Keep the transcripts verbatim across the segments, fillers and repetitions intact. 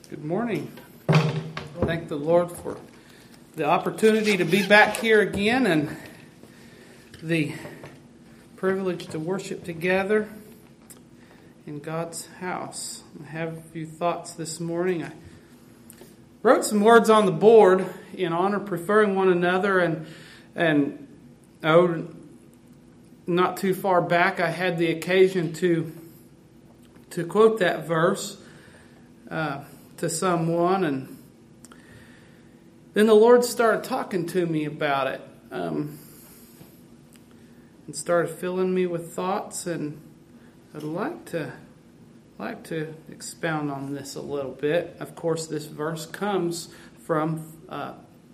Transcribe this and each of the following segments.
Good morning. Thank the Lord for the opportunity to be back here again and the privilege to worship together in God's house. I have a few thoughts this morning. I wrote some words on the board in honor, preferring one another, and and oh, not too far back, I had the occasion to to quote that verse uh, to someone, and then the Lord started talking to me about it, um, and started filling me with thoughts, and I'd like to like to expound on this a little bit. Of course, this verse comes from uh,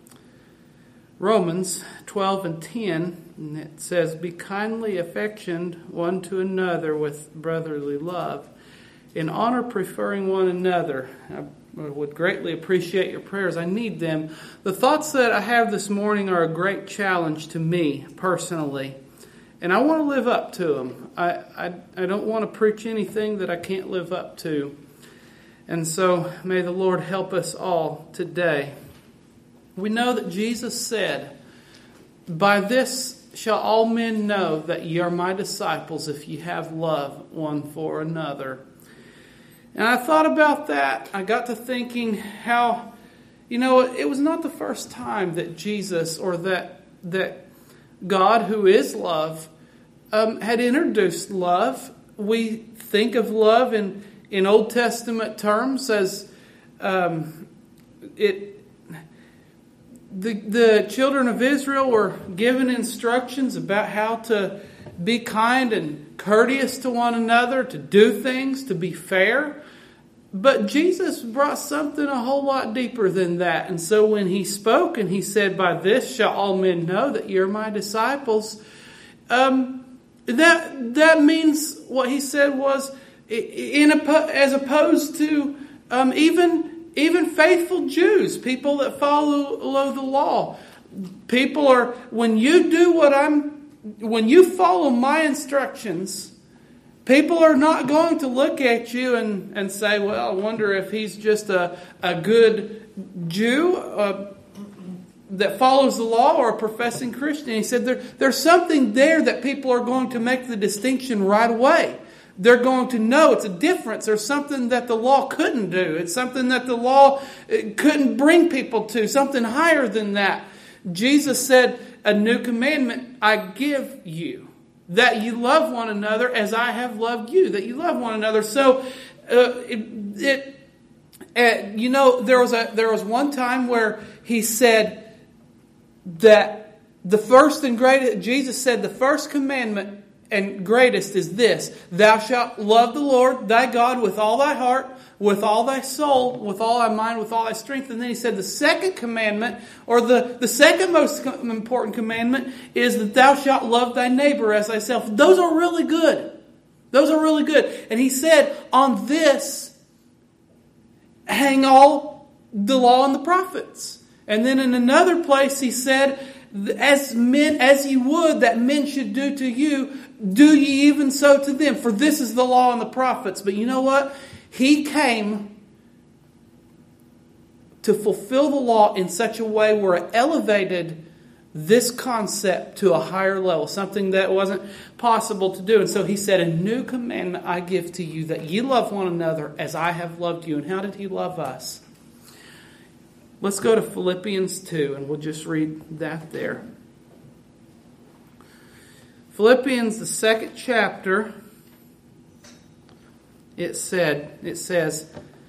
Romans twelve and ten, and it says, "Be kindly affectioned one to another with brotherly love, in honor preferring one another." I would greatly appreciate your prayers. I need them. The thoughts that I have this morning are a great challenge to me personally, and I want to live up to them. I, I, I don't want to preach anything that I can't live up to. And so may the Lord help us all today. We know that Jesus said, "By this shall all men know that ye are my disciples, if ye have love one for another." And I thought about that. I got to thinking how, you know, it was not the first time that Jesus, or that that God, who is love, um, had introduced love. We think of love in, in Old Testament terms as um, it. The, the children of Israel were given instructions about how to be kind and courteous to one another, to do things, to be fair. But Jesus brought something a whole lot deeper than that. And so when he spoke and he said, "By this shall all men know that you're my disciples," um, that that means what he said was, in as opposed to um, even even faithful Jews, people that follow, follow the law. People are, when you do what I'm, when you follow my instructions, people are not going to look at you and, and say, "Well, I wonder if he's just a, a good Jew uh, that follows the law, or a professing Christian." He said there, there's something there that people are going to make the distinction right away. They're going to know it's a difference. There's something that the law couldn't do. It's something that the law couldn't bring people to, something higher than that. Jesus said, "A new commandment I give you, that you love one another as I have loved you," that you love one another. So, uh, it, it uh, you know, there was a there was one time where he said that the first and greatest, Jesus said the first commandment and greatest is this: "Thou shalt love the Lord thy God with all thy heart, with all thy soul, with all thy mind, with all thy strength." And then he said the second commandment, or the, the second most important commandment, is that thou shalt love thy neighbor as thyself. Those are really good. Those are really good. And he said, on this hang all the law and the prophets. And then in another place he said, "As men, as ye would that men should do to you, do ye even so to them. For this is the law and the prophets." But you know what? He came to fulfill the law in such a way where it elevated this concept to a higher level, something that wasn't possible to do. And so he said, "A new commandment I give to you, that ye love one another as I have loved you." And how did he love us? Let's go to Philippians two, and we'll just read that there. Philippians, the second chapter, it said, it says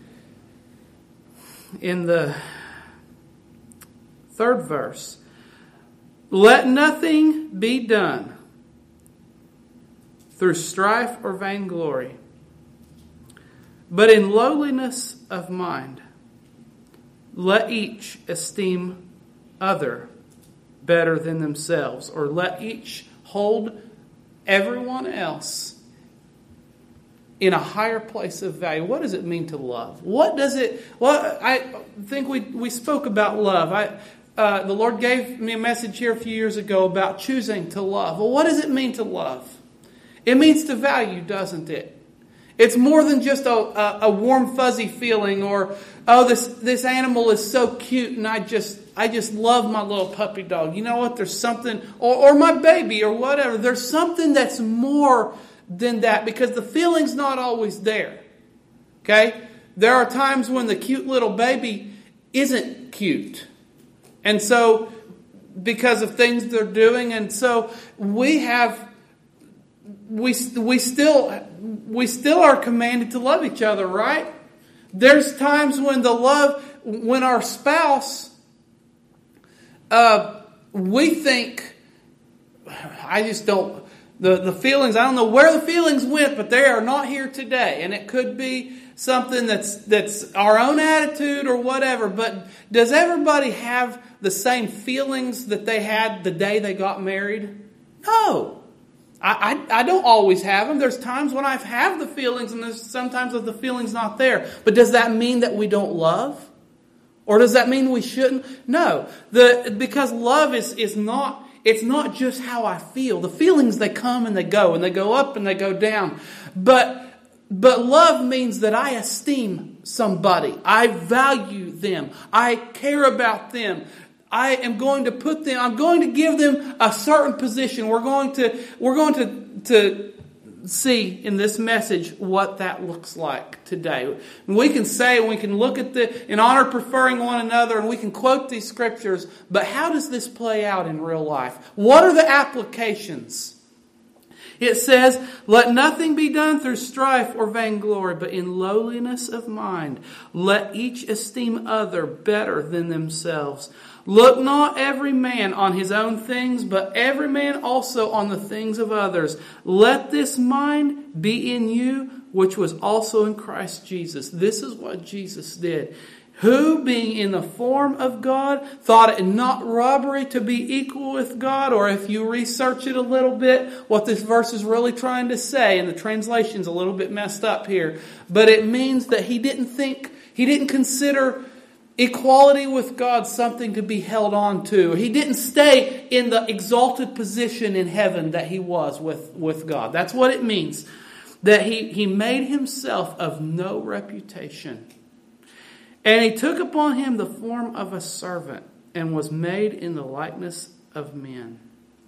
in the third verse, "Let nothing be done through strife or vainglory, but in lowliness of mind, let each esteem other better than themselves," or let each hold everyone else in a higher place of value. What does it mean to love? What does it... Well, I think we, we spoke about love. I, uh, the Lord gave me a message here a few years ago about choosing to love. Well, what does it mean to love? It means to value, doesn't it? It's more than just a, a, a warm, fuzzy feeling, or, oh, this, this animal is so cute and I just I just love my little puppy dog. You know what? There's something, or, or my baby or whatever. There's something that's more than that, because the feeling's not always there. Okay? There are times when the cute little baby isn't cute. And so, because of things they're doing, and so we have, we we still we still are commanded to love each other, right? There's times when the love, when our spouse, uh, we think, I just don't, the, the feelings, I don't know where the feelings went, but they are not here today. And it could be something that's that's our own attitude or whatever. But does everybody have the same feelings that they had the day they got married? No. I, I, I don't always have them. There's times when I have the feelings, and there's sometimes that the feeling's not there. But does that mean that we don't love? Or does that mean we shouldn't? No. The because love is, is not, it's not just how I feel. The feelings, they come and they go, and they go up and they go down. But But love means that I esteem somebody. I value them. I care about them. I am going to put them, I'm going to give them a certain position. We're going to, we're going to, to see in this message what that looks like today. And we can say, and we can look at the, in honor preferring one another, and we can quote these scriptures, but how does this play out in real life? What are the applications? It says, let nothing be done through strife or vainglory, but in lowliness of mind. Let each esteem other better than themselves. Look not every man on his own things, but every man also on the things of others. Let this mind be in you, which was also in Christ Jesus. This is what Jesus did. Who, being in the form of God, thought it not robbery to be equal with God. Or if you research it a little bit, what this verse is really trying to say, and the translation's a little bit messed up here, but it means that he didn't think, he didn't consider equality with God something to be held on to. He didn't stay in the exalted position in heaven that he was with, with God. That's what it means. That he, he made himself of no reputation. And he took upon him the form of a servant, and was made in the likeness of men.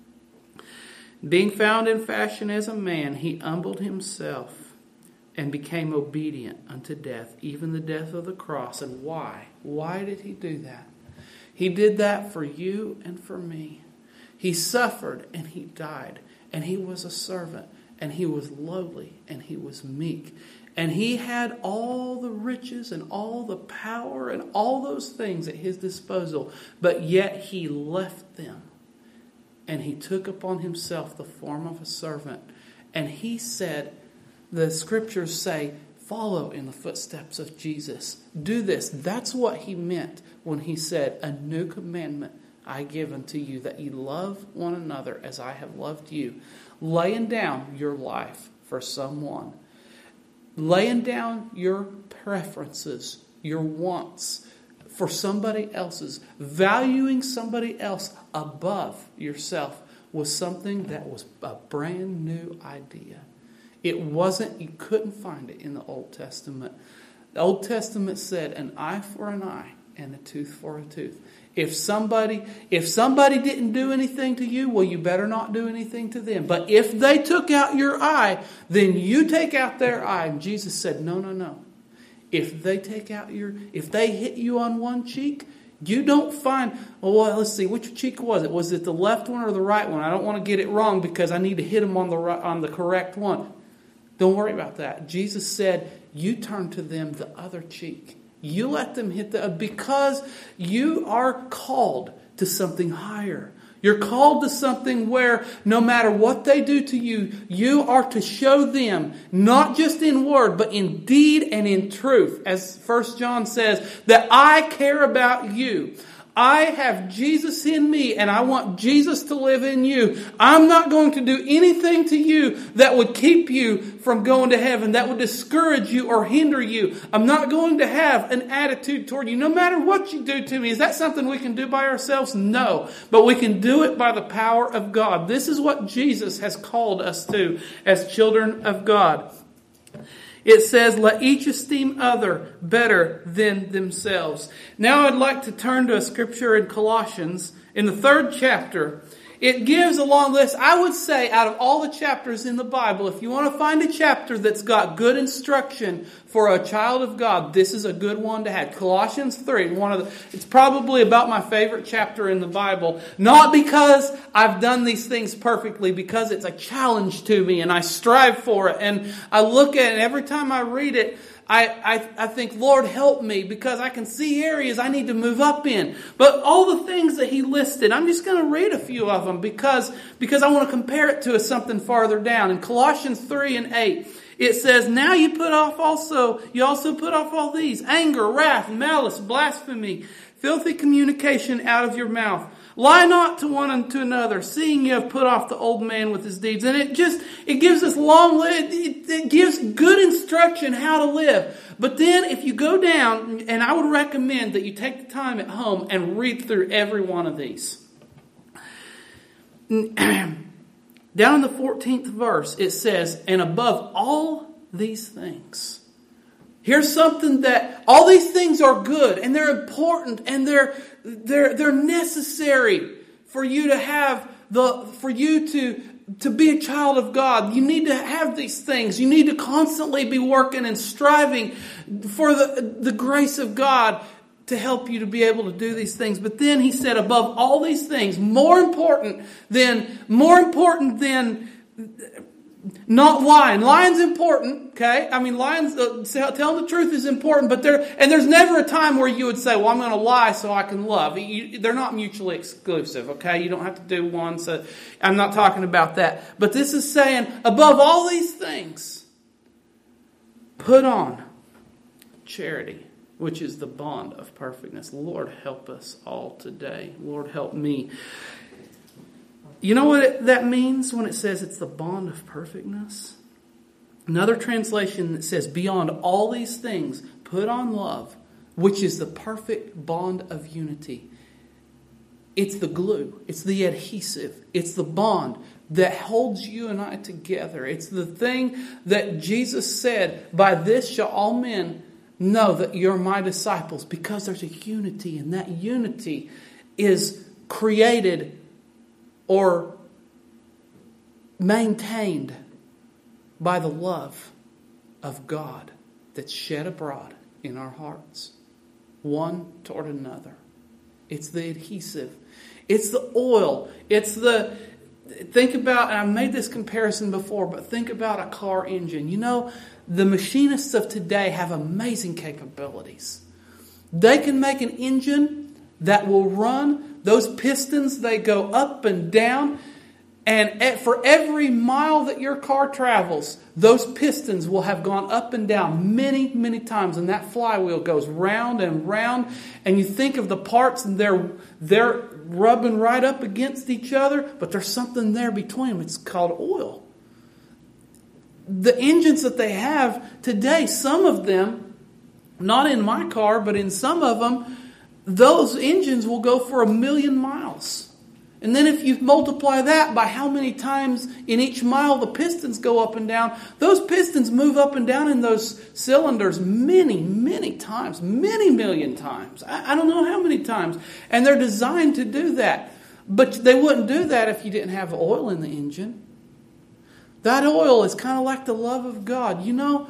Being found in fashion as a man, he humbled himself and became obedient unto death, even the death of the cross. And why? Why did he do that? He did that for you and for me. He suffered and he died, and he was a servant, and he was lowly, and he was meek. And he had all the riches and all the power and all those things at his disposal. But yet he left them. And he took upon himself the form of a servant. And he said, the scriptures say, follow in the footsteps of Jesus. Do this. That's what he meant when he said, a new commandment I give unto you, that ye love one another as I have loved you. Laying down your life for someone. Laying down your preferences, your wants for somebody else's. Valuing somebody else above yourself was something that was a brand new idea. It wasn't, you couldn't find it in the Old Testament. The Old Testament said an eye for an eye and a tooth for a tooth. If somebody, if somebody didn't do anything to you, well, you better not do anything to them. But if they took out your eye, then you take out their eye. And Jesus said, no, no, no. If they take out your, if they hit you on one cheek, you don't find, oh, well, let's see, which cheek was it? Was it the left one or the right one? I don't want to get it wrong because I need to hit them on the right, on the correct one. Don't worry about that. Jesus said, you turn to them the other cheek. You let them hit the, because you are called to something higher. You're called to something where no matter what they do to you, you are to show them, not just in word, but in deed and in truth. As First John says, that I care about you. I have Jesus in me, and I want Jesus to live in you. I'm not going to do anything to you that would keep you from going to heaven, that would discourage you or hinder you. I'm not going to have an attitude toward you, no matter what you do to me. Is that something we can do by ourselves? No. But we can do it by the power of God. This is what Jesus has called us to as children of God. it says, let each esteem other better than themselves. Now I'd like to turn to a scripture in Colossians, in the third chapter. It gives a long list. I would say out of all the chapters in the Bible, if you want to find a chapter that's got good instruction for a child of God, this is a good one to have. Colossians three, one of the, it's probably about my favorite chapter in the Bible. Not because I've done these things perfectly, because it's a challenge to me and I strive for it. And I look at it and every time I read it, I, I, I think, Lord, help me, because I can see areas I need to move up in. But all the things that he listed, I'm just going to read a few of them because, because I want to compare it to something farther down. In Colossians three and eight, it says, now you put off also, you also put off all these, anger, wrath, malice, blasphemy, filthy communication out of your mouth. Lie not to one and to another, seeing you have put off the old man with his deeds. And it just, it gives us long, it, it gives good instruction how to live. But then if you go down, and I would recommend that you take the time at home and read through every one of these. Down in the fourteenth verse, it says, and above all these things. Here's something that all these things are good and they're important and they're they're they're necessary for you to have the for you to to be a child of God. You need to have these things. You need to constantly be working and striving for the the grace of God to help you to be able to do these things. But then he said, above all these things, more important than more important than not lying. Lying's important, okay? I mean, lying, uh, telling the truth is important, but there, and there's never a time where you would say, well, I'm going to lie so I can love. You, they're not mutually exclusive, okay? You don't have to do one, so I'm not talking about that. But this is saying, above all these things, put on charity, which is the bond of perfectness. Lord, help us all today. Lord, help me. You know what it, that means when it says it's the bond of perfectness? Another translation that says, beyond all these things, put on love, which is the perfect bond of unity. It's the glue. It's the adhesive. It's the bond that holds you and I together. It's the thing that Jesus said, by this shall all men know that you're my disciples, because there's a unity, and that unity is created or maintained by the love of God that's shed abroad in our hearts, one toward another. It's the adhesive. It's the oil. It's the, think about, and I've made this comparison before, but think about a car engine. You know, the machinists of today have amazing capabilities. They can make an engine that will run. Those pistons, they go up and down. And for every mile that your car travels, those pistons will have gone up and down many, many times. And that flywheel goes round and round. And you think of the parts, and they're, they're rubbing right up against each other. But there's something there between them. It's called oil. The engines that they have today, some of them, not in my car, but in some of them, those engines will go for a million miles. And then if you multiply that by how many times in each mile the pistons go up and down, those pistons move up and down in those cylinders many, many times, many million times. I, I don't know how many times. And they're designed to do that. But they wouldn't do that if you didn't have oil in the engine. That oil is kind of like the love of God. You know,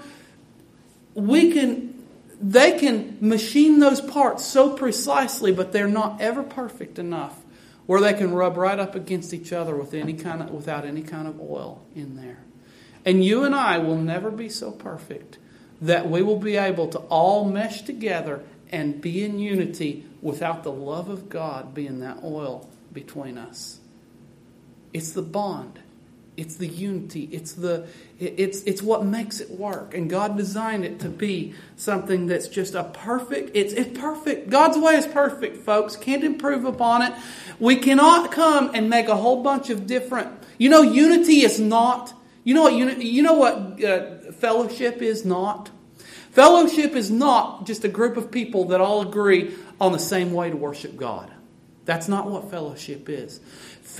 we can... They can machine those parts so precisely, but they're not ever perfect enough where they can rub right up against each other with any kind of, without any kind of oil in there. And you and I will never be so perfect that we will be able to all mesh together and be in unity without the love of God being that oil between us. It's the bond. It's the unity. It's the it's it's what makes it work. And God designed it to be something that's just a perfect. It's it's perfect. God's way is perfect, folks. Can't improve upon it. We cannot come and make a whole bunch of different. You know, unity is not. You know what unity. You know what uh, fellowship is not. Fellowship is not just a group of people that all agree on the same way to worship God. That's not what fellowship is.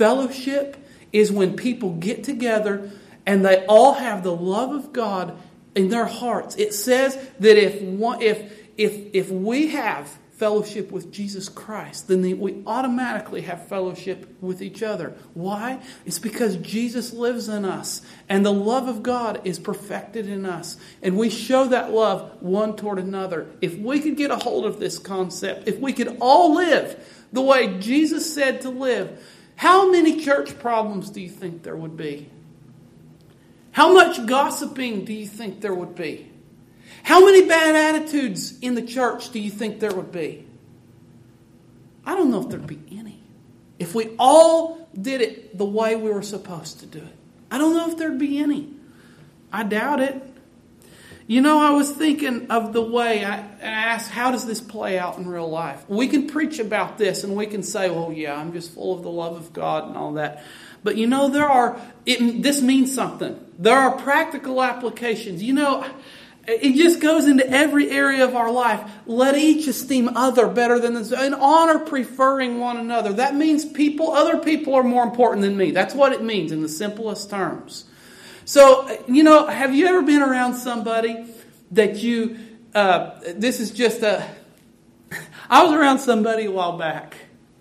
Fellowship is when people get together and they all have the love of God in their hearts. It says that if one, if if if we have fellowship with Jesus Christ, then we automatically have fellowship with each other. Why? It's because Jesus lives in us, and the love of God is perfected in us, and we show that love one toward another. If we could get a hold of this concept, if we could all live the way Jesus said to live, how many church problems do you think there would be? How much gossiping do you think there would be? How many bad attitudes in the church do you think there would be? I don't know if there'd be any. If we all did it the way we were supposed to do it. I don't know if there'd be any. I doubt it. You know, I was thinking of the way I, I asked, how does this play out in real life? We can preach about this and we can say, well, yeah, I'm just full of the love of God and all that. But you know, there are, it, this means something. There are practical applications. You know, it just goes into every area of our life. Let each esteem other better than themselves. And honor preferring one another. That means people, other people are more important than me. That's what it means in the simplest terms. So, you know, have you ever been around somebody that you, uh, this is just a, I was around somebody a while back.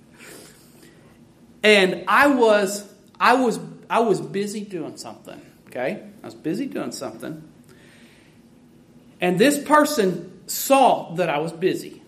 And I was, I was, I was busy doing something. Okay? I was busy doing something. And this person saw that I was busy.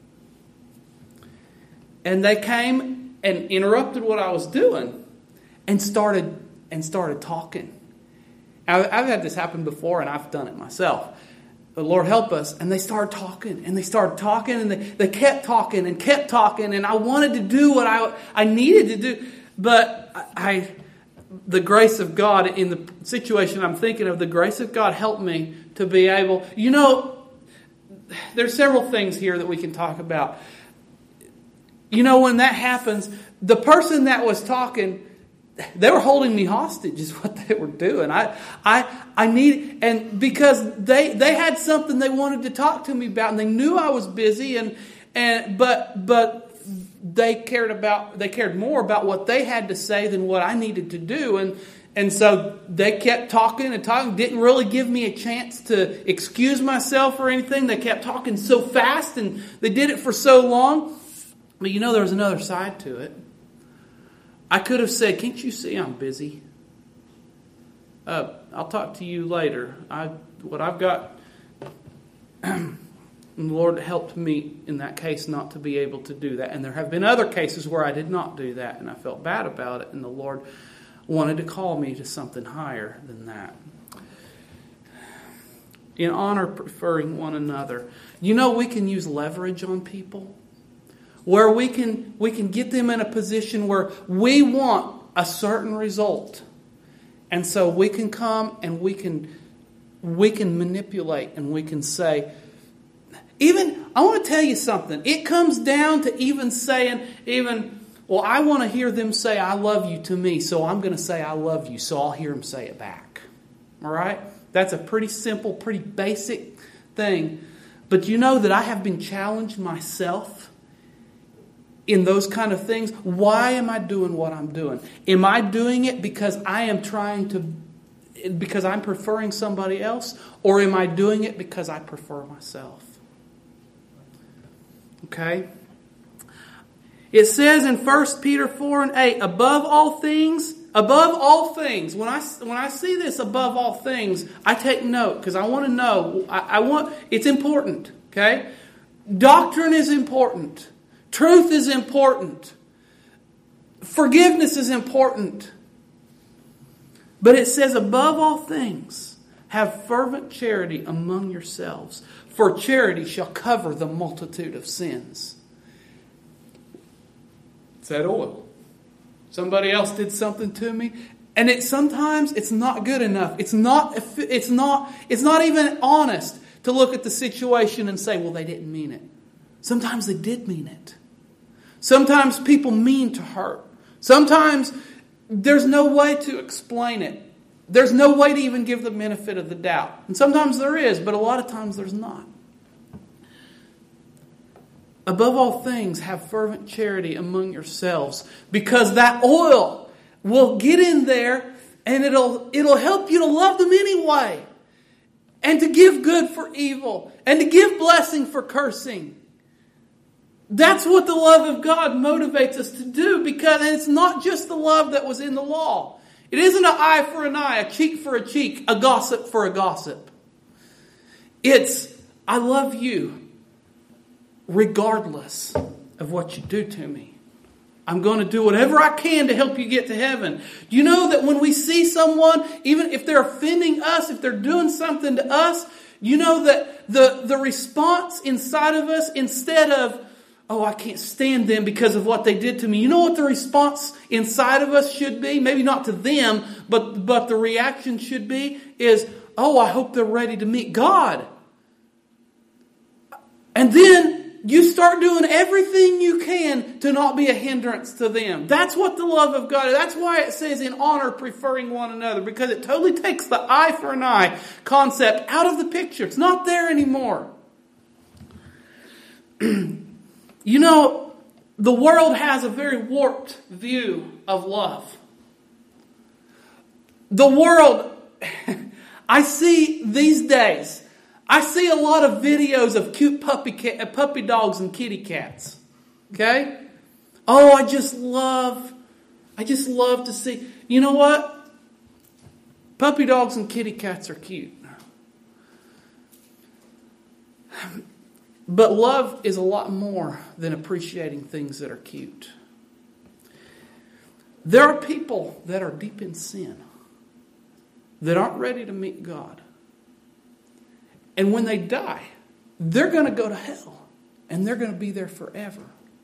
And they came and interrupted what I was doing and started and started talking. I've had this happen before, and I've done it myself. The Lord help us. And they started talking, and they started talking, and they, they kept talking and kept talking. And I wanted to do what I, I needed to do. But I, the grace of God in the situation I'm thinking of, the grace of God helped me to be able, you know, there's several things here that we can talk about. You know, when that happens, the person that was talking, they were holding me hostage is what they were doing. I I I need, and because they they had something they wanted to talk to me about, and they knew I was busy, and and but but they cared about they cared more about what they had to say than what I needed to do, and and so they kept talking and talking, didn't really give me a chance to excuse myself or anything. They kept talking so fast, and they did it for so long. But you know, there was another side to it. I could have said, "Can't you see I'm busy? Uh, I'll talk to you later. I what I've got." And the Lord helped me in that case not to be able to do that. And there have been other cases where I did not do that, and I felt bad about it. And the Lord wanted to call me to something higher than that. In honor, preferring one another. You know, we can use leverage on people. Where we can we can get them in a position where we want a certain result. And so we can come and we can we can manipulate and we can say, even, I want to tell you something. It comes down to even saying, even, well, I want to hear them say, I love you to me, so I'm going to say, I love you, so I'll hear them say it back. All right? That's a pretty simple, pretty basic thing. But you know that I have been challenged myself in those kind of things. Why am I doing what I'm doing? Am I doing it because I am trying to, because I'm preferring somebody else? Or am I doing it because I prefer myself? Okay? It says in First Peter four and eight, above all things, above all things, when I, when I see this above all things, I take note because I want to know, I, I want, it's important, okay? Doctrine is important. Truth is important. Forgiveness is important. But it says, above all things, have fervent charity among yourselves, for charity shall cover the multitude of sins. It's that oil. Somebody else did something to me, and it sometimes it's not good enough. It's not. It's not. It's not even honest to look at the situation and say, "Well, they didn't mean it." Sometimes they did mean it. Sometimes people mean to hurt. Sometimes there's no way to explain it. There's no way to even give the benefit of the doubt. And sometimes there is, but a lot of times there's not. Above all things, have fervent charity among yourselves, because that oil will get in there and it'll it'll help you to love them anyway. and to give good for evil, and to give blessing for cursing. That's what the love of God motivates us to do, because it's not just the love that was in the law. It isn't an eye for an eye, a cheek for a cheek, a gossip for a gossip. It's, I love you regardless of what you do to me. I'm going to do whatever I can to help you get to heaven. Do you know that when we see someone, even if they're offending us, if they're doing something to us, you know that the, the response inside of us, instead of, oh, I can't stand them because of what they did to me. You know what the response inside of us should be? Maybe not to them, but, but the reaction should be is, oh, I hope they're ready to meet God. And then you start doing everything you can to not be a hindrance to them. That's what the love of God is. That's why it says in honor, preferring one another. Because it totally takes the eye for an eye concept out of the picture. It's not there anymore. You know, the world has a very warped view of love. The world, I see these days, I see a lot of videos of cute puppy cat, puppy dogs and kitty cats. Okay? Oh, I just love, I just love to see. You know what? Puppy dogs and kitty cats are cute. But love is a lot more than appreciating things that are cute. There are people that are deep in sin that aren't ready to meet God. And when they die, they're going to go to hell. And they're going to be there forever.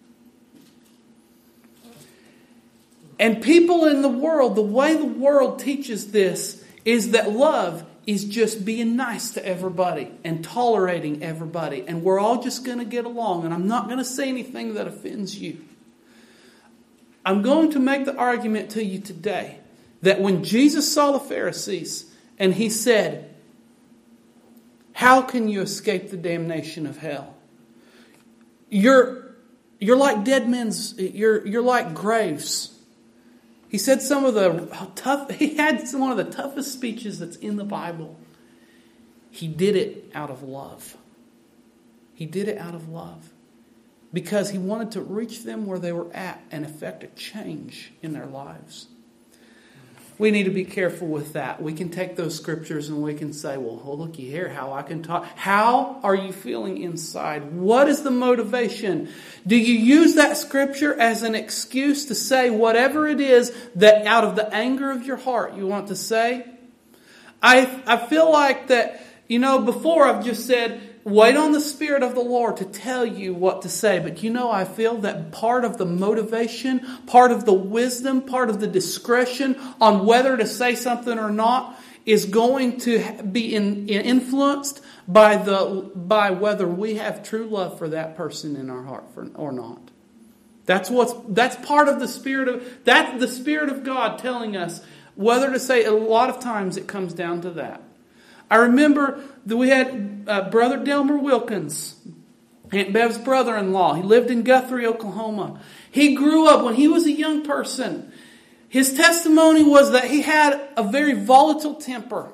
And people in the world, the way the world teaches this is that love is just being nice to everybody and tolerating everybody. And we're all just going to get along. And I'm not going to say anything that offends you. I'm going to make the argument to you today that when Jesus saw the Pharisees and he said, how can you escape the damnation of hell? You're, you're like dead men's, you're, you're like graves. He said some of the tough, he had some, one of the toughest speeches that's in the Bible. He did it out of love. He did it out of love. Because he wanted to reach them where they were at and effect a change in their lives. We need to be careful with that. We can take those scriptures and we can say, well, oh, looky here, how I can talk. How are you feeling inside? What is the motivation? Do you use that scripture as an excuse to say whatever it is that out of the anger of your heart you want to say? I, I feel like that, you know, before I've just said, wait on the Spirit of the Lord to tell you what to say. But you know, I feel that part of the motivation, part of the wisdom, part of the discretion on whether to say something or not is going to be in, in influenced by the by whether we have true love for that person in our heart for, or not. That's what's that's part of the Spirit of that's the Spirit of God telling us whether to say. A lot of times it comes down to that. I remember that we had uh, Brother Delmer Wilkins, Aunt Bev's brother-in-law. He lived in Guthrie, Oklahoma. He grew up when he was a young person. His testimony was that he had a very volatile temper.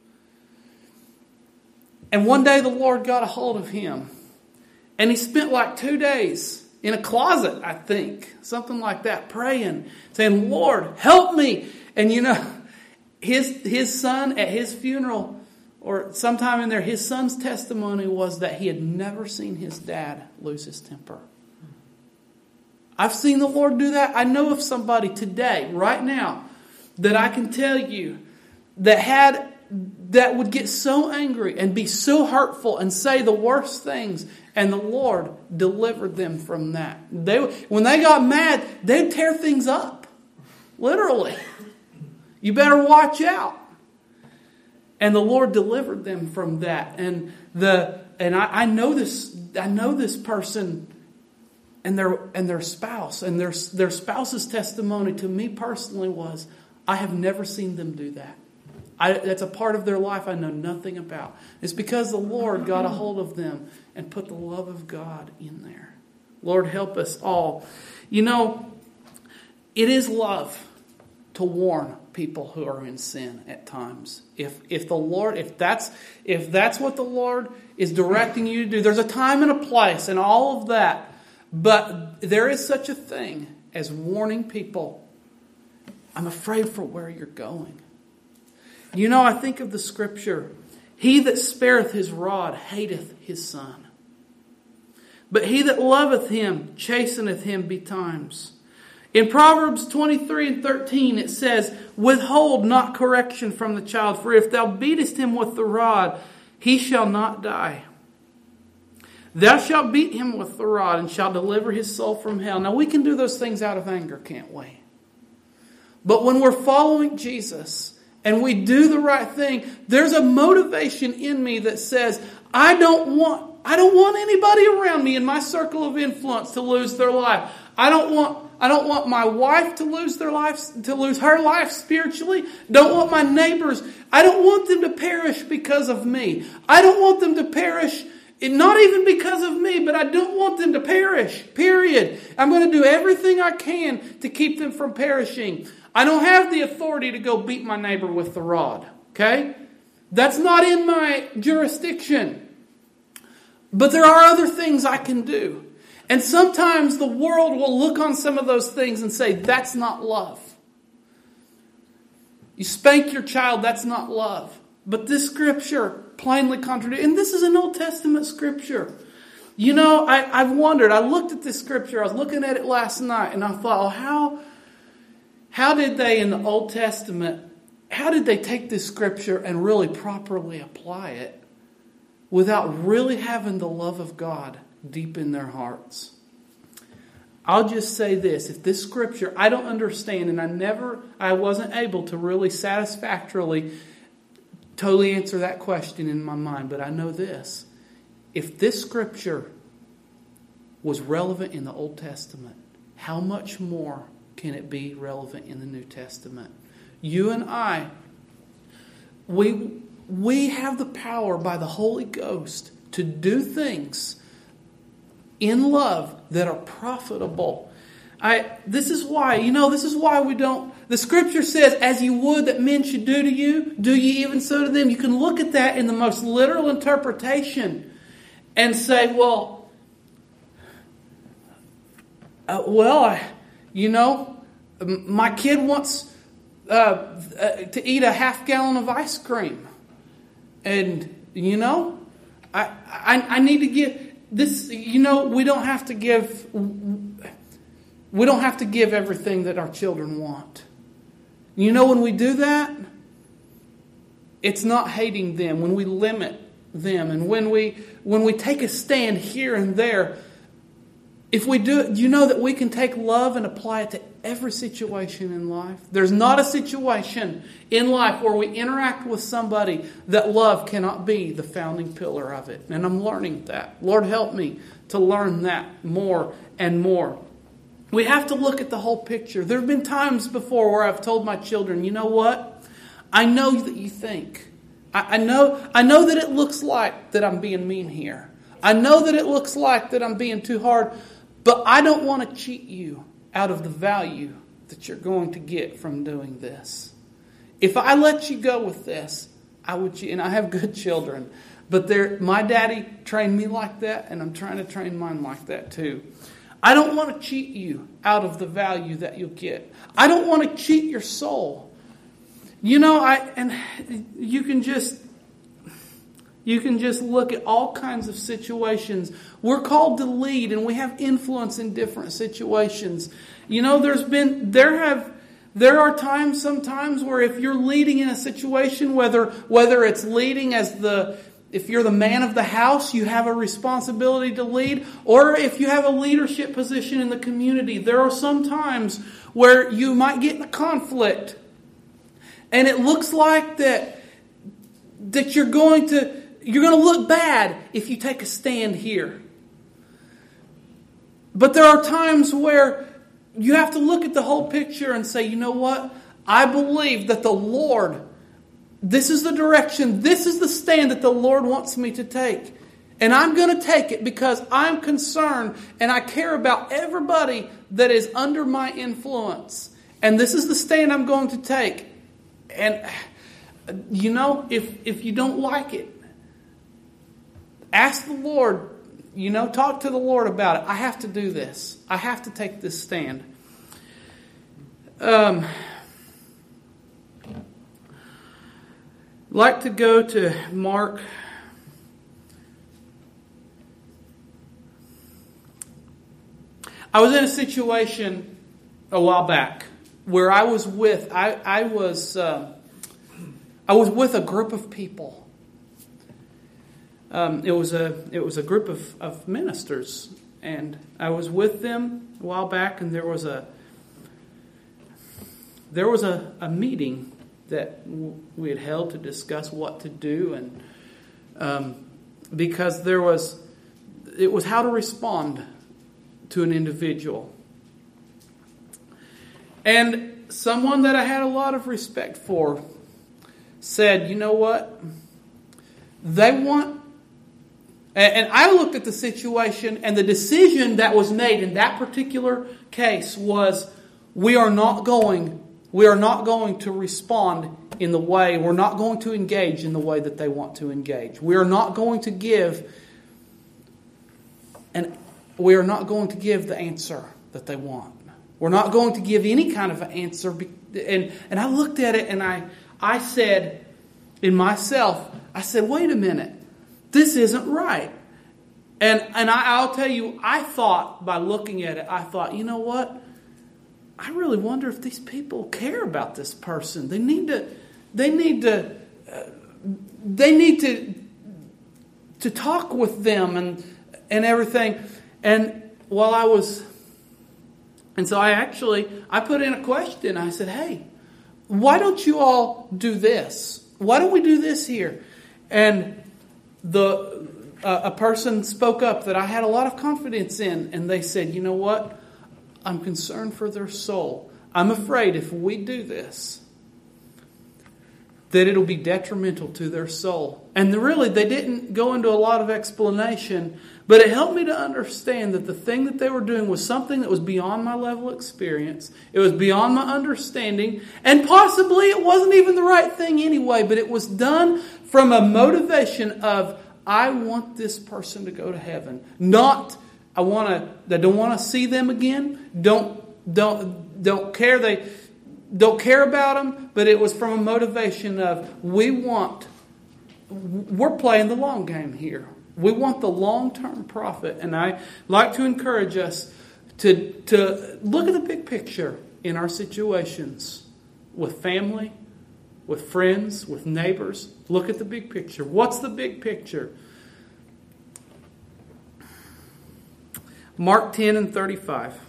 And one day the Lord got a hold of him. And he spent like two days in a closet, I think. Something like that, praying, saying, Lord, help me. And you know, his his son at his funeral, or sometime in there, his son's testimony was that he had never seen his dad lose his temper. I've seen the Lord do that. I know of somebody today, right now, that I can tell you that had that would get so angry and be so hurtful and say the worst things, and the Lord delivered them from that. They, when they got mad, they'd tear things up. Literally. You better watch out. And the Lord delivered them from that. And the and I, I know this I know this person and their and their spouse. And their their spouse's testimony to me personally was, I have never seen them do that. I, that's a part of their life I know nothing about. It's because the Lord got a hold of them and put the love of God in there. Lord, help us all. You know, it is love to warn people who are in sin at times. If if the Lord, if that's if that's what the Lord is directing you to do, there's a time and a place and all of that. But there is such a thing as warning people. I'm afraid for where you're going. You know, I think of the scripture, he that spareth his rod hateth his son. But he that loveth him chasteneth him betimes. In Proverbs twenty-three and thirteen it says, withhold not correction from the child, for if thou beatest him with the rod, he shall not die. Thou shalt beat him with the rod and shalt deliver his soul from hell. Now we can do those things out of anger, can't we? But when we're following Jesus and we do the right thing, there's a motivation in me that says, I don't want, I don't want anybody around me in my circle of influence to lose their life. I don't want I don't want my wife to lose their life, to lose her life spiritually. Don't want my neighbors. I don't want them to perish because of me. I don't want them to perish, not even because of me, but I don't want them to perish, period. I'm going to do everything I can to keep them from perishing. I don't have the authority to go beat my neighbor with the rod, okay? That's not in my jurisdiction. But there are other things I can do. And sometimes the world will look on some of those things and say, that's not love. You spank your child, that's not love. But this scripture plainly contradicts. And this is an Old Testament scripture. You know, I, I've wondered. I looked at this scripture. I was looking at it last night. And I thought, oh, how, how did they in the Old Testament, how did they take this scripture and really properly apply it without really having the love of God deep in their hearts? I'll just say this. If this scripture, I don't understand, and I never, I wasn't able to really satisfactorily totally answer that question in my mind, but I know this. If this scripture was relevant in the Old Testament, how much more can it be relevant in the New Testament? You and I, we, we have the power by the Holy Ghost to do things in love that are profitable. I, this is why, you know, this is why we don't, the scripture says, as you would that men should do to you, do ye even so to them. You can look at that in the most literal interpretation and say, well, uh, well, I, you know, my kid wants uh, uh, to eat a half gallon of ice cream. And, you know, I, I, I need to give... This, you know, we don't have to give, we don't have to give everything that our children want. You know, when we do that, it's not hating them. When we limit them and when we, when we take a stand here and there, if we do it, you know that we can take love and apply it to every situation in life. There's not a situation in life where we interact with somebody that love cannot be the founding pillar of it. And I'm learning that. Lord, help me to learn that more and more. We have to look at the whole picture. There have been times before where I've told my children, you know what? I know that you think. I, I know, I know that it looks like that I'm being mean here. I know that it looks like that I'm being too hard. But I don't want to cheat you out of the value that you're going to get from doing this. If I let you go with this, I would, and I have good children, but they're, my daddy trained me like that, and I'm trying to train mine like that too. I don't want to cheat you out of the value that you'll get. I don't want to cheat your soul. You know, I and you can just you can just look at all kinds of situations. We're called to lead, and we have influence in different situations. You know, there's been there have there are times sometimes where if you're leading in a situation, whether whether it's leading as the if you're the man of the house, you have a responsibility to lead. Or if you have a leadership position in the community, there are some times where you might get in a conflict. And it looks like that, that you're going to you're going to look bad if you take a stand here. But there are times where you have to look at the whole picture and say, you know what? I believe that the Lord, this is the direction, this is the stand that the Lord wants me to take. And I'm going to take it because I'm concerned and I care about everybody that is under my influence. And this is the stand I'm going to take. And, you know, if if you don't like it, ask the Lord, you know, talk to the Lord about it. I have to do this. I have to take this stand. Um, I'd like to go to Mark. I was in a situation a while back where I was with I I was uh, I was with a group of people. Um, it was a it was a group of, of ministers, and I was with them a while back, and there was a there was a, a meeting that we had held to discuss what to do, and um, because there was it was how to respond to an individual. And someone that I had a lot of respect for said, you know what? They want... And I looked at the situation, and the decision that was made in that particular case was, we are not going, we are not going to respond in the way, we're not going to engage in the way that they want to engage. We are not going to give, and we are not going to give the answer that they want. We're not going to give any kind of an answer. And, and I looked at it and I, I said in myself, I said, wait a minute, this isn't right. And, and I, I'll tell you, I thought by looking at it, I thought, you know what? I really wonder if these people care about this person. They need to, they need to, uh, they need to, to talk with them and, and everything. And while I was... And so I actually, I put in a question. I said, hey, why don't you all do this? Why don't we do this here? And the uh, a person spoke up that I had a lot of confidence in. And they said, you know what? I'm concerned for their soul. I'm afraid if we do this, that it'll be detrimental to their soul. And really, they didn't go into a lot of explanation, but it helped me to understand that the thing that they were doing was something that was beyond my level of experience. It was beyond my understanding, and possibly it wasn't even the right thing anyway, but it was done from a motivation of, I want this person to go to heaven. Not, I want to, I don't want to see them again. Don't, don't, don't care they... Don't care about them, but it was from a motivation of, we want, we're playing the long game here. We want the long-term profit. And I like to encourage us to, to look at the big picture in our situations with family, with friends, with neighbors. Look at the big picture. What's the big picture? Mark ten and thirty-five.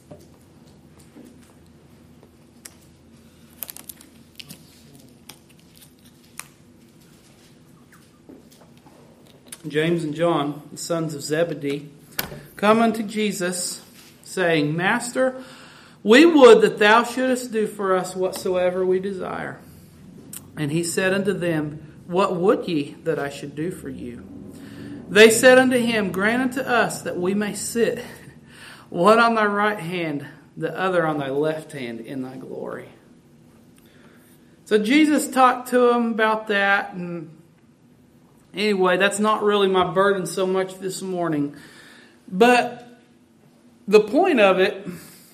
James and John, the sons of Zebedee, come unto Jesus, saying, Master, we would that thou shouldest do for us whatsoever we desire. And he said unto them, What would ye that I should do for you? They said unto him, Grant unto us that we may sit, one on thy right hand, the other on thy left hand in thy glory. So Jesus talked to them about that, and anyway, that's not really my burden so much this morning. But the point of it,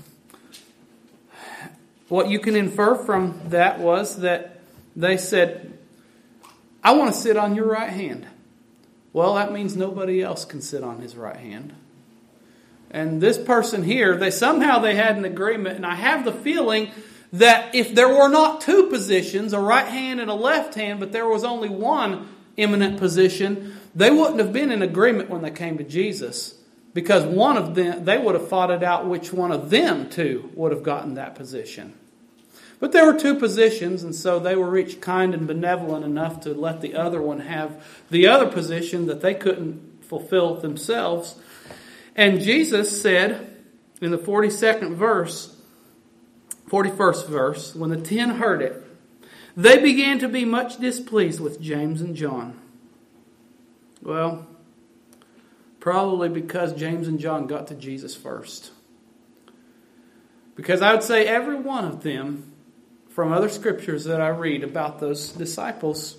what you can infer from that was that they said, I want to sit on your right hand. Well, that means nobody else can sit on his right hand. And this person here, they somehow they had an agreement, and I have the feeling that if there were not two positions, a right hand and a left hand, but there was only one eminent position, they wouldn't have been in agreement when they came to Jesus, because one of them, they would have fought it out which one of them two would have gotten that position. But there were two positions, and so they were each kind and benevolent enough to let the other one have the other position that they couldn't fulfill themselves. And Jesus said in the forty-second verse, forty-first verse, when the ten heard it, they began to be much displeased with James and John. Well, probably because James and John got to Jesus first. Because I would say every one of them, from other scriptures that I read about those disciples,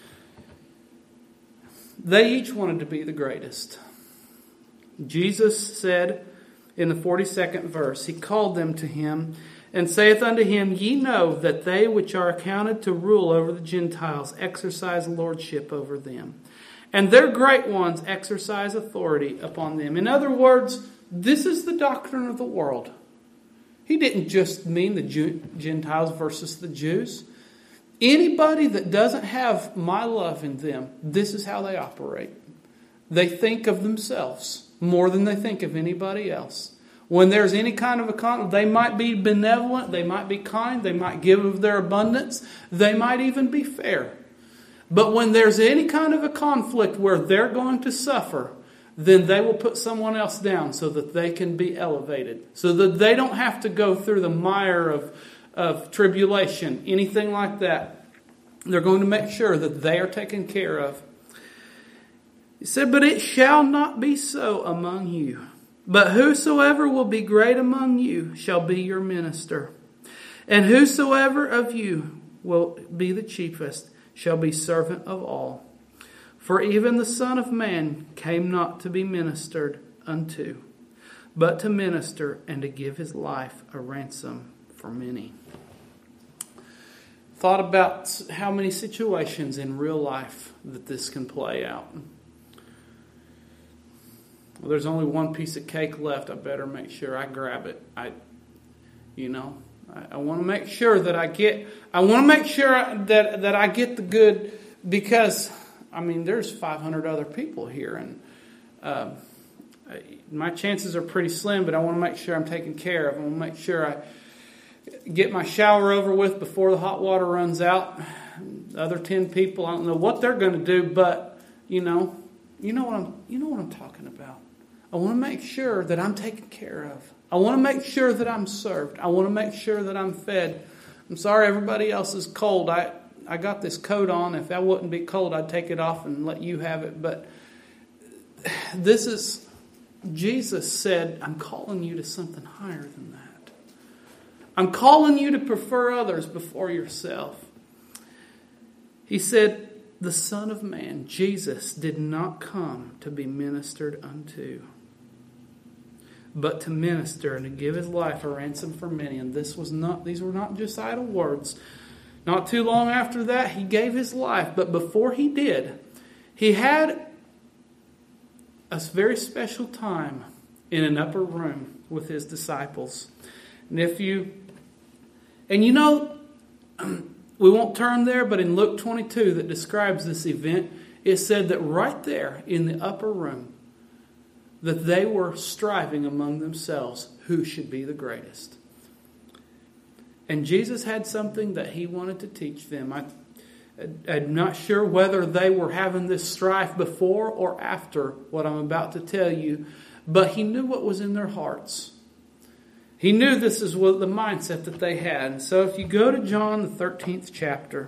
they each wanted to be the greatest. Jesus said in the forty-second verse, He called them to Him, and saith unto him, Ye know that they which are accounted to rule over the Gentiles exercise lordship over them, and their great ones exercise authority upon them. In other words, this is the doctrine of the world. He didn't just mean the Gentiles versus the Jews. Anybody that doesn't have my love in them, this is how they operate. They think of themselves more than they think of anybody else. When there's any kind of a conflict, they might be benevolent, they might be kind, they might give of their abundance, they might even be fair. But when there's any kind of a conflict where they're going to suffer, then they will put someone else down so that they can be elevated, so that they don't have to go through the mire of, of tribulation, anything like that. They're going to make sure that they are taken care of. He said, But it shall not be so among you. But whosoever will be great among you shall be your minister. And whosoever of you will be the chiefest shall be servant of all. For even the Son of Man came not to be ministered unto, but to minister and to give His life a ransom for many. Thought about how many situations in real life that this can play out. Well, there's only one piece of cake left. I better make sure I grab it. I, you know, I, I want to make sure that I get. I want to make sure I, that that I get the good, because I mean, there's five hundred other people here, and uh, my chances are pretty slim. But I want to make sure I'm taken care of. I want to make sure I get my shower over with before the hot water runs out. The other ten people, I don't know what they're going to do, but you know, you know what I'm, you know what I'm talking about. I want to make sure that I'm taken care of. I want to make sure that I'm served. I want to make sure that I'm fed. I'm sorry everybody else is cold. I, I got this coat on. If I wouldn't be cold, I'd take it off and let you have it. But this is, Jesus said, I'm calling you to something higher than that. I'm calling you to prefer others before yourself. He said, the Son of Man, Jesus, did not come to be ministered unto, but to minister and to give His life a ransom for many. And this was not; these were not just idle words. Not too long after that, He gave His life. But before He did, He had a very special time in an upper room with His disciples. And if you, and you know, we won't turn there, but in Luke twenty-two that describes this event, it said that right there in the upper room, that they were striving among themselves who should be the greatest. And Jesus had something that He wanted to teach them. I, I'm not sure whether they were having this strife before or after what I'm about to tell you, but He knew what was in their hearts. He knew this is what the mindset that they had. And so if you go to John, the thirteenth chapter,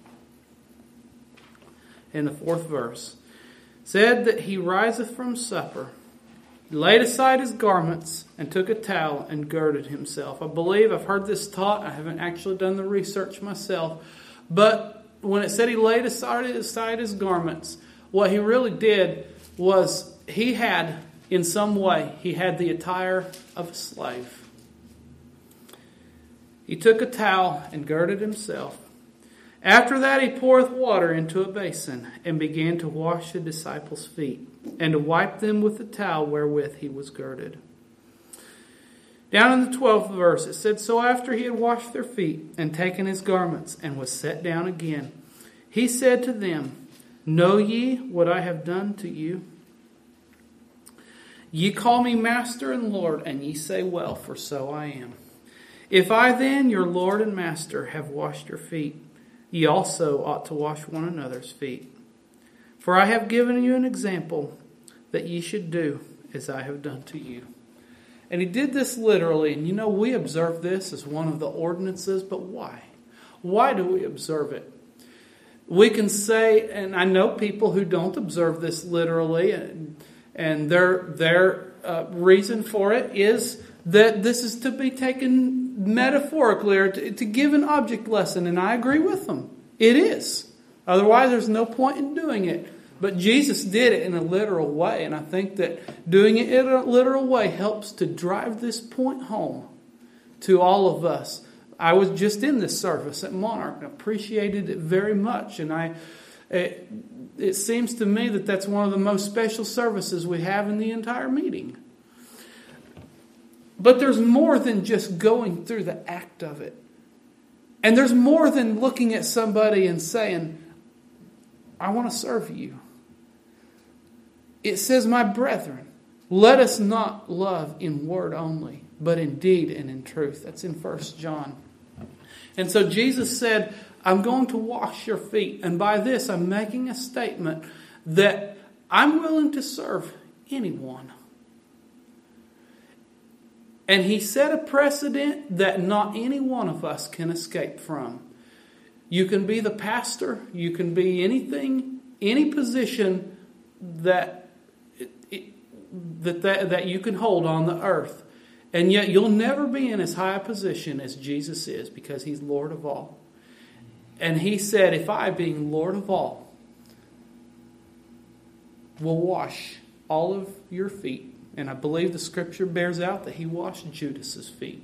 in the fourth verse, said that He riseth from supper, laid aside His garments, and took a towel and girded Himself. I believe I've heard this taught. I haven't actually done the research myself. But when it said He laid aside, aside His garments, what He really did was He had, in some way, He had the attire of a slave. He took a towel and girded Himself. After that He poureth water into a basin and began to wash the disciples' feet and to wipe them with the towel wherewith He was girded. Down in the twelfth verse it said, So after He had washed their feet and taken His garments and was set down again, He said to them, Know ye what I have done to you? Ye call me Master and Lord, and ye say, Well, for so I am. If I then, your Lord and Master, have washed your feet, ye also ought to wash one another's feet. For I have given you an example that ye should do as I have done to you. And He did this literally. And you know, we observe this as one of the ordinances, but why? Why do we observe it? We can say, and I know people who don't observe this literally, and, and their, their uh, reason for it is that this is to be taken metaphorically or to, to give an object lesson, and I agree with them. It is. Otherwise, there's no point in doing it. But Jesus did it in a literal way, and I think that doing it in a literal way helps to drive this point home to all of us. I was just in this service at Monarch and appreciated it very much, and I it, it seems to me that that's one of the most special services we have in the entire meeting. But there's more than just going through the act of it. And there's more than looking at somebody and saying, I want to serve you. It says, my brethren, let us not love in word only, but in deed and in truth. That's in First John. And so Jesus said, I'm going to wash your feet. And by this, I'm making a statement that I'm willing to serve anyone. And he set a precedent that not any one of us can escape from. You can be the pastor. You can be anything, any position that that, that that you can hold on the earth. And yet you'll never be in as high a position as Jesus is, because he's Lord of all. And he said, if I, being Lord of all, will wash all of your feet, and I believe the scripture bears out that he washed Judas's feet,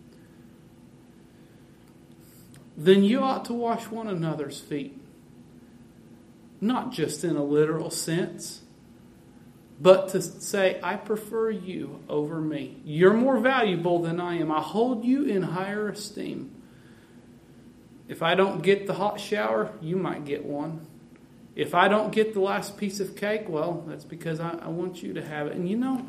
then you ought to wash one another's feet. Not just in a literal sense, but to say, I prefer you over me. You're more valuable than I am. I hold you in higher esteem. If I don't get the hot shower, you might get one. If I don't get the last piece of cake, well, that's because I, I want you to have it. And you know,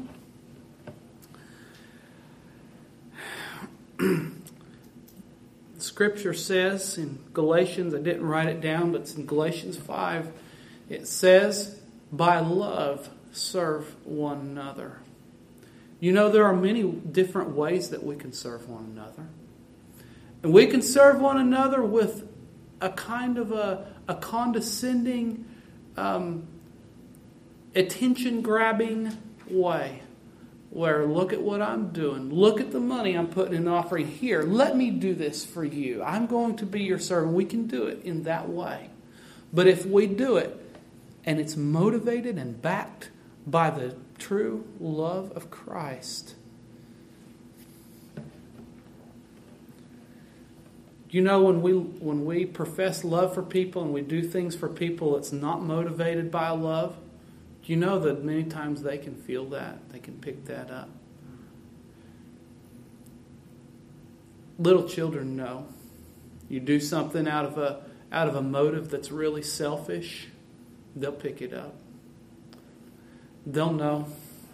Scripture says in Galatians, I didn't write it down, but it's in Galatians five, it says, by love serve one another. You know, there are many different ways that we can serve one another. And we can serve one another with a kind of a, a condescending, um, attention-grabbing way. Where, look at what I'm doing. Look at the money I'm putting in offering here. Let me do this for you. I'm going to be your servant. We can do it in that way. But if we do it, and it's motivated and backed by the true love of Christ. You know, when we when we profess love for people and we do things for people that's not motivated by love, do you know that many times they can feel that? They can pick that up. Little children know. You do something out of a out of a motive that's really selfish, they'll pick it up. They'll know.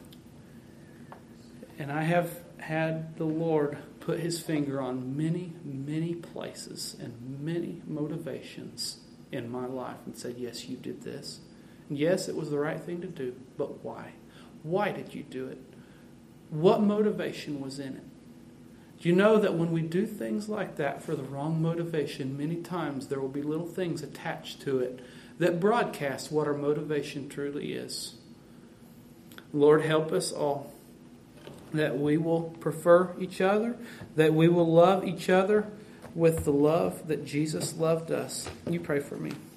And I have had the Lord put his finger on many, many places and many motivations in my life and said, yes, you did this. And yes, it was the right thing to do, but why? Why did you do it? What motivation was in it? Do you know that when we do things like that for the wrong motivation, many times there will be little things attached to it that broadcast what our motivation truly is? Lord, help us all that we will prefer each other, that we will love each other with the love that Jesus loved us. You pray for me.